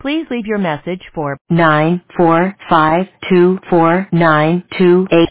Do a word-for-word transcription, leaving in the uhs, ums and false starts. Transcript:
Please leave your message for nine four five two four nine two eight.